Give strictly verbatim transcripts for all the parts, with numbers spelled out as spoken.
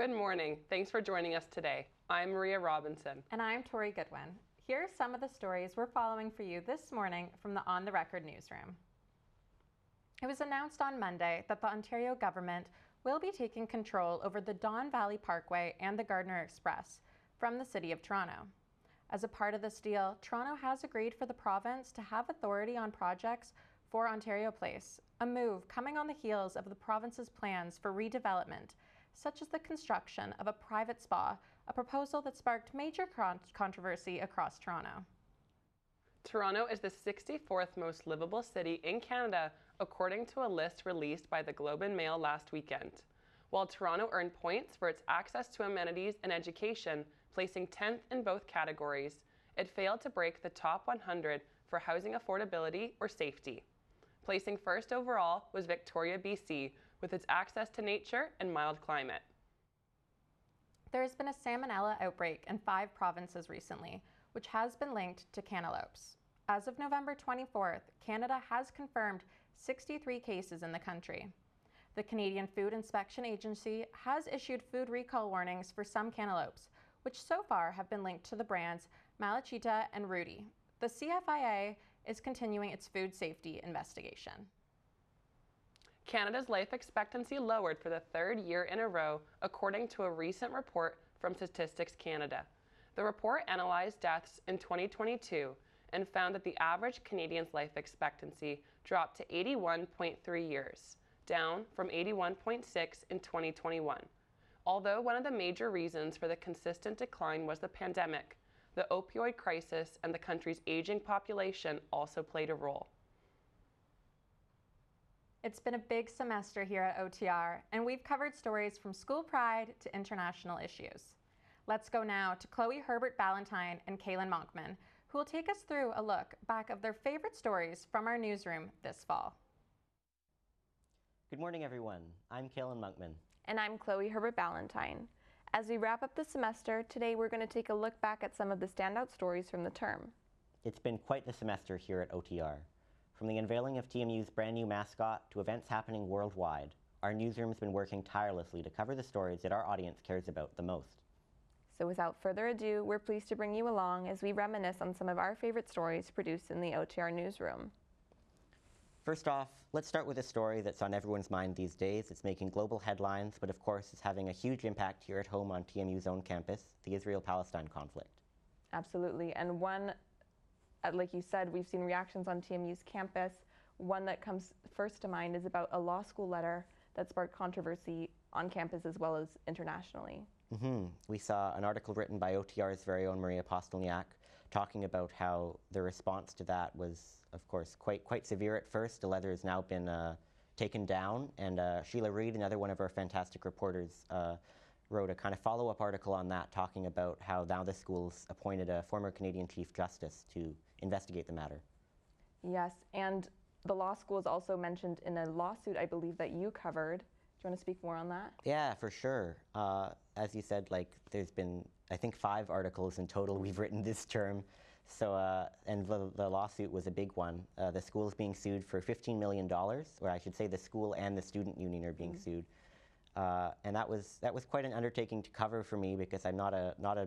Good morning. Thanks for joining us today. I'm Maria Robinson. And I'm Tori Goodwin. Here are some of the stories we're following for you this morning from the On the Record newsroom. It was announced on Monday that the Ontario government will be taking control over the Don Valley Parkway and the Gardiner Express from the City of Toronto. As a part of this deal, Toronto has agreed for the province to have authority on projects for Ontario Place, a move coming on the heels of the province's plans for redevelopment, such as the construction of a private spa, a proposal that sparked major controversy across Toronto. Toronto is the sixty-fourth most livable city in Canada, according to a list released by the Globe and Mail last weekend. While Toronto earned points for its access to amenities and education, placing tenth in both categories, it failed to break the top one hundred for housing affordability or safety. Placing first overall was Victoria, B C, with its access to nature and mild climate. There has been a salmonella outbreak in five provinces recently, which has been linked to cantaloupes. As of November twenty-fourth, Canada has confirmed sixty-three cases in the country. The Canadian Food Inspection Agency has issued food recall warnings for some cantaloupes, which so far have been linked to the brands Malachita and Rudy. The C F I A is continuing its food safety investigation. Canada's life expectancy lowered for the third year in a row, according to a recent report from Statistics Canada. The report analyzed deaths in twenty twenty-two and found that the average Canadian's life expectancy dropped to eighty-one point three years, down from eighty-one point six in twenty twenty-one. Although one of the major reasons for the consistent decline was the pandemic, the opioid crisis and the country's aging population also played a role. It's been a big semester here at O T R, and we've covered stories from school pride to international issues. Let's go now to Chloe Herbert Ballantyne and Kaylin Monkman, who will take us through a look back of their favorite stories from our newsroom this fall. Good morning, everyone. I'm Kaylin Monkman. And I'm Chloe Herbert Ballantyne. As we wrap up the semester, today we're going to take a look back at some of the standout stories from the term. It's been quite the semester here at O T R. From the unveiling of T M U's brand new mascot to events happening worldwide, our newsroom's been working tirelessly to cover the stories that our audience cares about the most. So without further ado, we're pleased to bring you along as we reminisce on some of our favorite stories produced in the O T R newsroom. First off, let's start with a story that's on everyone's mind these days. It's making global headlines, but of course is having a huge impact here at home on T M U's own campus, the Israel-Palestine conflict. Absolutely, and one, like you said, we've seen reactions on T M U's campus. One that comes first to mind is about a law school letter that sparked controversy on campus as well as internationally. Mm-hmm. We saw an article written by O T R's very own Maria Postolniak talking about how the response to that was, of course, quite quite severe at first. The letter has now been uh, taken down, and uh, Sheila Reid, another one of our fantastic reporters, uh, wrote a kind of follow-up article on that, talking about how now the school's appointed a former Canadian Chief Justice to investigate the matter. Yes, and the law school is also mentioned in a lawsuit, I believe, that you covered. Do you want to speak more on that? Yeah, for sure. Uh, as you said, like there's been, I think, five articles in total we've written this term. So, uh, and the, the lawsuit was a big one. Uh, the school is being sued for fifteen million dollars, or I should say the school and the student union are being mm-hmm. sued. Uh, and that was that was quite an undertaking to cover for me because I'm not a not a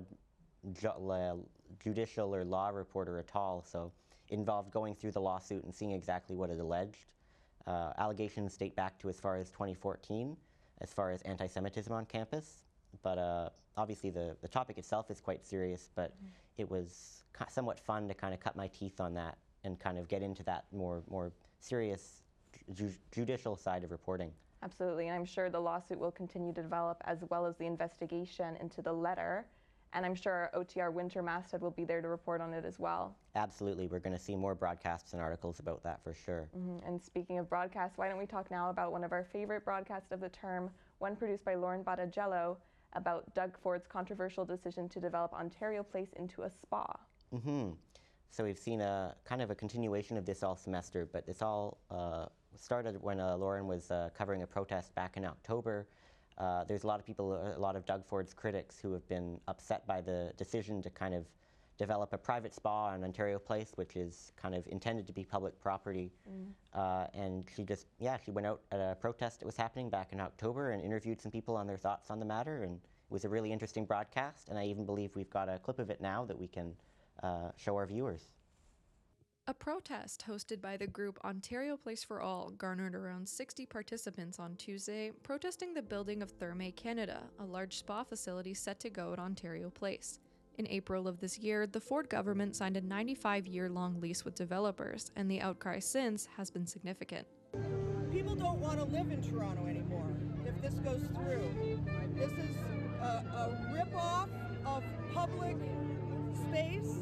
ju judicial or law reporter at all. So it involved going through the lawsuit and seeing exactly what it alleged. Uh, allegations date back to as far as twenty fourteen, as far as anti-Semitism on campus. But uh, obviously the, the topic itself is quite serious, but mm-hmm. it was somewhat fun to kind of cut my teeth on that and kind of get into that more, more serious ju judicial side of reporting. Absolutely, and I'm sure the lawsuit will continue to develop as well as the investigation into the letter. And I'm sure O T R Winter Masthead will be there to report on it as well. Absolutely, we're going to see more broadcasts and articles about that for sure. Mm-hmm. And speaking of broadcasts, why don't we talk now about one of our favorite broadcasts of the term, one produced by Lauren Badagello, about Doug Ford's controversial decision to develop Ontario Place into a spa. Mm-hmm. So we've seen a kind of a continuation of this all semester, but this all uh, started when uh, Lauren was uh, covering a protest back in October. Uh, there's a lot of people, a lot of Doug Ford's critics who have been upset by the decision to kind of develop a private spa on Ontario Place, which is kind of intended to be public property. Mm. Uh, and she just, yeah, she went out at a protest that was happening back in October and interviewed some people on their thoughts on the matter. And it was a really interesting broadcast. And I even believe we've got a clip of it now that we can uh, show our viewers. A protest hosted by the group Ontario Place for All garnered around sixty participants on Tuesday, protesting the building of Therme Canada, a large spa facility set to go at Ontario Place. In April of this year, the Ford government signed a ninety-five year long lease with developers, and the outcry since has been significant. People don't want to live in Toronto anymore if this goes through. This is a, a rip-off of public space,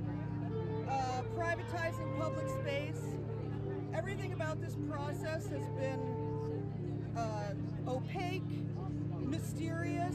uh, privatizing public space. Everything about this process has been uh, opaque, mysterious.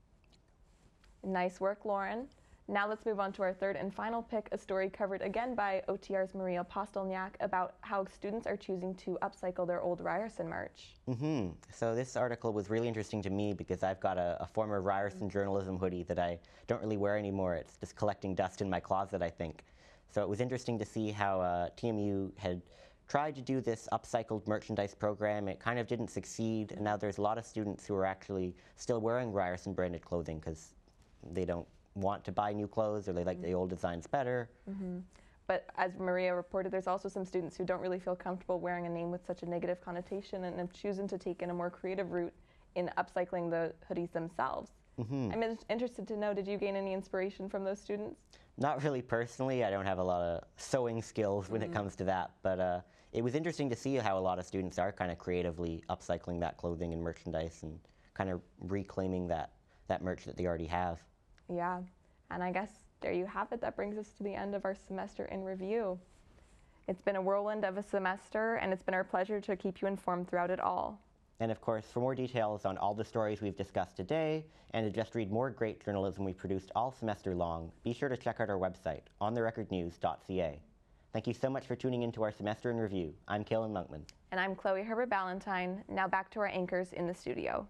Nice work, Lauren. Now let's move on to our third and final pick, a story covered again by O T R's Maria Postolniak about how students are choosing to upcycle their old Ryerson merch. Mm-hmm. So this article was really interesting to me because I've got a, a former Ryerson journalism hoodie that I don't really wear anymore. It's just collecting dust in my closet, I think. So it was interesting to see how uh, T M U had tried to do this upcycled merchandise program. It kind of didn't succeed, and now there's a lot of students who are actually still wearing Ryerson branded clothing because they don't want to buy new clothes or they like mm-hmm. the old designs better. Mm-hmm. But as Maria reported, there's also some students who don't really feel comfortable wearing a name with such a negative connotation and have chosen to take in a more creative route in upcycling the hoodies themselves. Mm-hmm. I'm in- interested to know, did you gain any inspiration from those students? Not really personally. I don't have a lot of sewing skills when mm-hmm. it comes to that, but uh, it was interesting to see how a lot of students are kind of creatively upcycling that clothing and merchandise and kind of reclaiming that, that merch that they already have. Yeah, and I guess there you have it. That brings us to the end of our semester in review. It's been a whirlwind of a semester, and it's been our pleasure to keep you informed throughout it all. And of course, for more details on all the stories we've discussed today, and to just read more great journalism we produced all semester long, be sure to check out our website, on the record news dot c a. Thank you so much for tuning into our semester in review. I'm Kaylin Monkman. And I'm Chloe Herbert-Ballantyne. Now back to our anchors in the studio.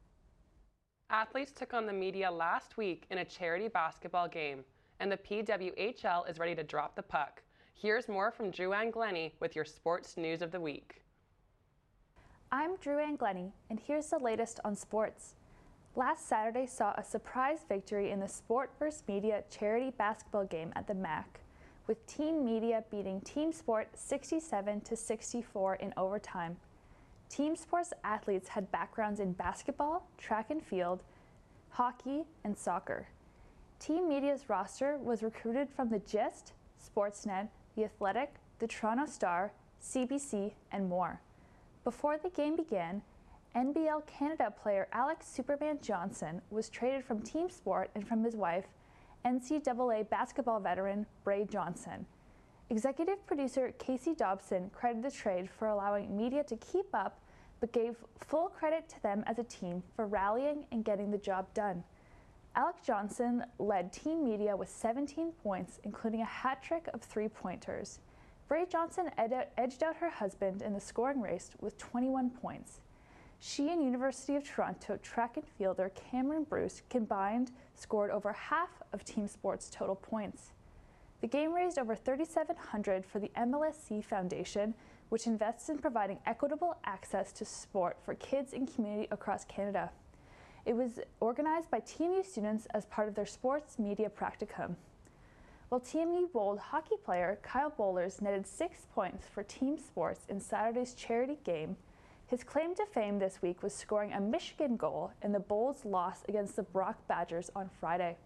Athletes took on the media last week in a charity basketball game, and the P W H L is ready to drop the puck. Here's more from Drew-Ann Glennie with your sports news of the week. I'm Drew-Ann Glennie, and here's the latest on sports. Last Saturday saw a surprise victory in the Sport versus. Media charity basketball game at the M A C, with Team Media beating Team Sport sixty-seven to sixty-four in overtime. Team Sports athletes had backgrounds in basketball, track and field, hockey, and soccer. Team Media's roster was recruited from the Gist, Sportsnet, The Athletic, the Toronto Star, C B C, and more. Before the game began, N B L Canada player Alex Superman Johnson was traded from Team Sport and from his wife, N C double A basketball veteran Bray Johnson. Executive producer Casey Dobson credited the trade for allowing Media to keep up, but gave full credit to them as a team for rallying and getting the job done. Alex Johnson led Team Media with seventeen points, including a hat trick of three-pointers. Bray Johnson ed- edged out her husband in the scoring race with twenty-one points. She and University of Toronto track and fielder Cameron Bruce combined scored over half of Team Sports' total points. The game raised over three thousand seven hundred dollars for the M L S C Foundation, which invests in providing equitable access to sport for kids and community across Canada. It was organized by T M U students as part of their sports media practicum. While T M U bowled hockey player Kyle Bowlers netted six points for Team Sports in Saturday's charity game, his claim to fame this week was scoring a Michigan goal in the Bulls' loss against the Brock Badgers on Friday.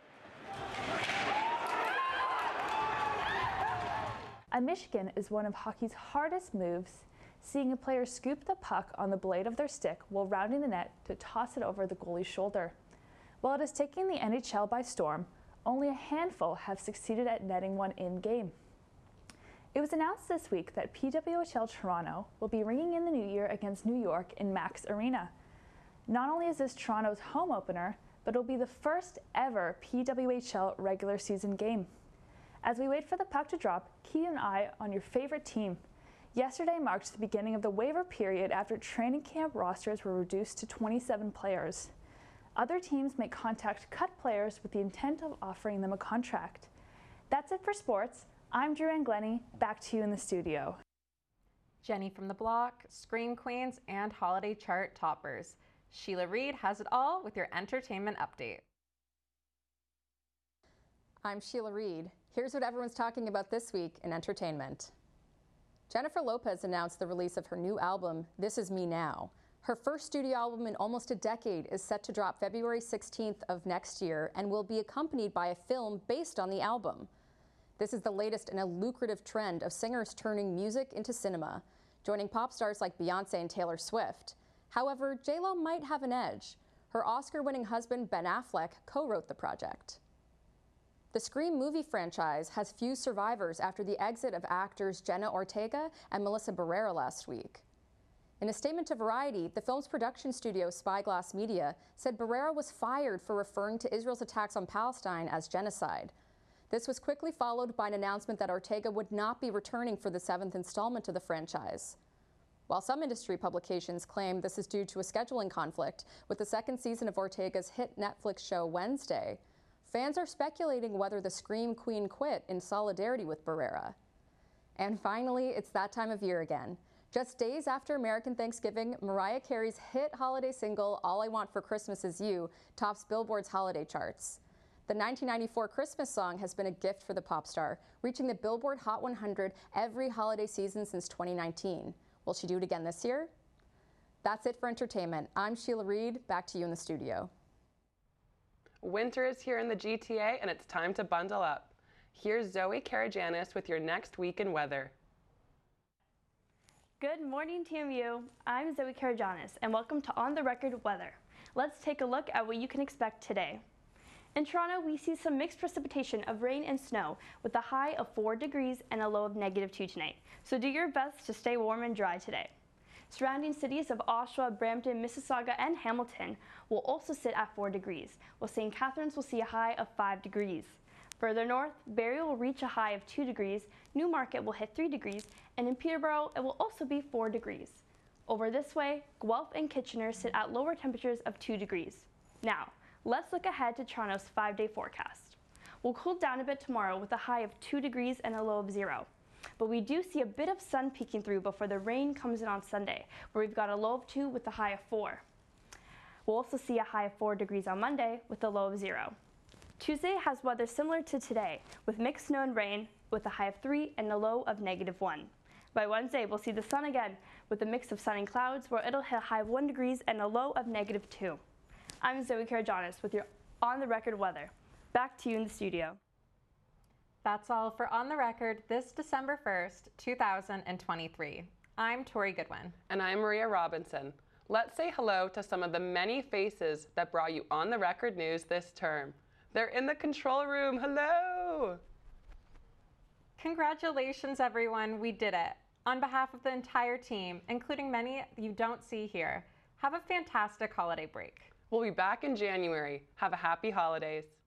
A Michigan is one of hockey's hardest moves, seeing a player scoop the puck on the blade of their stick while rounding the net to toss it over the goalie's shoulder. While it is taking the N H L by storm, only a handful have succeeded at netting one in-game. It was announced this week that P W H L Toronto will be ringing in the new year against New York in Max Arena. Not only is this Toronto's home opener, but it will be the first ever P W H L regular season game. As we wait for the puck to drop, keep an eye on your favorite team. Yesterday marked the beginning of the waiver period after training camp rosters were reduced to twenty-seven players. Other teams may contact cut players with the intent of offering them a contract. That's it for sports. I'm Drew and Glennie. Back to you in the studio. Jenny from the block, Scream Queens, and holiday chart toppers. Sheila Reed has it all with your entertainment update. I'm Sheila Reed. Here's what everyone's talking about this week in entertainment. Jennifer Lopez announced the release of her new album, This Is Me Now. Her first studio album in almost a decade is set to drop February sixteenth of next year and will be accompanied by a film based on the album. This is the latest in a lucrative trend of singers turning music into cinema, joining pop stars like Beyonce and Taylor Swift. However, J Lo might have an edge. Her Oscar-winning husband, Ben Affleck, co-wrote the project. The Scream movie franchise has few survivors after the exit of actors Jenna Ortega and Melissa Barrera last week. In a statement to Variety, the film's production studio Spyglass Media said Barrera was fired for referring to Israel's attacks on Palestine as genocide. This was quickly followed by an announcement that Ortega would not be returning for the seventh installment of the franchise. While some industry publications claim this is due to a scheduling conflict with the second season of Ortega's hit Netflix show Wednesday, fans are speculating whether the Scream Queen quit in solidarity with Barrera. And finally, it's that time of year again. Just days after American Thanksgiving, Mariah Carey's hit holiday single, All I Want for Christmas Is You, tops Billboard's holiday charts. The nineteen ninety-four Christmas song has been a gift for the pop star, reaching the Billboard Hot one hundred every holiday season since twenty nineteen. Will she do it again this year? That's it for entertainment. I'm Sheila Reed. Back to you in the studio. Winter is here in the G T A, and it's time to bundle up. Here's Zoe Karajanis with your next week in weather. Good morning, T M U. I'm Zoe Karajanis, and welcome to On the Record Weather. Let's take a look at what you can expect today. In Toronto, we see some mixed precipitation of rain and snow with a high of four degrees and a low of negative two tonight. So do your best to stay warm and dry today. Surrounding cities of Oshawa, Brampton, Mississauga, and Hamilton will also sit at four degrees, while Saint Catharines will see a high of five degrees. Further north, Barrie will reach a high of two degrees, Newmarket will hit three degrees, and in Peterborough, it will also be four degrees. Over this way, Guelph and Kitchener sit at lower temperatures of two degrees. Now, let's look ahead to Toronto's five-day forecast. We'll cool down a bit tomorrow with a high of two degrees and a low of zero. But we do see a bit of sun peeking through before the rain comes in on Sunday, where we've got a low of two with a high of four. We'll also see a high of four degrees on Monday with a low of zero. Tuesday has weather similar to today, with mixed snow and rain, with a high of three and a low of negative one. By Wednesday, we'll see the sun again, with a mix of sun and clouds, where it'll hit a high of one degrees and a low of negative two. I'm Zoe Karajanis with your On the Record weather. Back to you in the studio. That's all for On the Record this December first, two thousand twenty-three. I'm Tori Goodwin. And I'm Maria Robinson. Let's say hello to some of the many faces that brought you On the Record news this term. They're in the control room. Hello! Congratulations, everyone. We did it. On behalf of the entire team, including many you don't see here, have a fantastic holiday break. We'll be back in January. Have a happy holidays.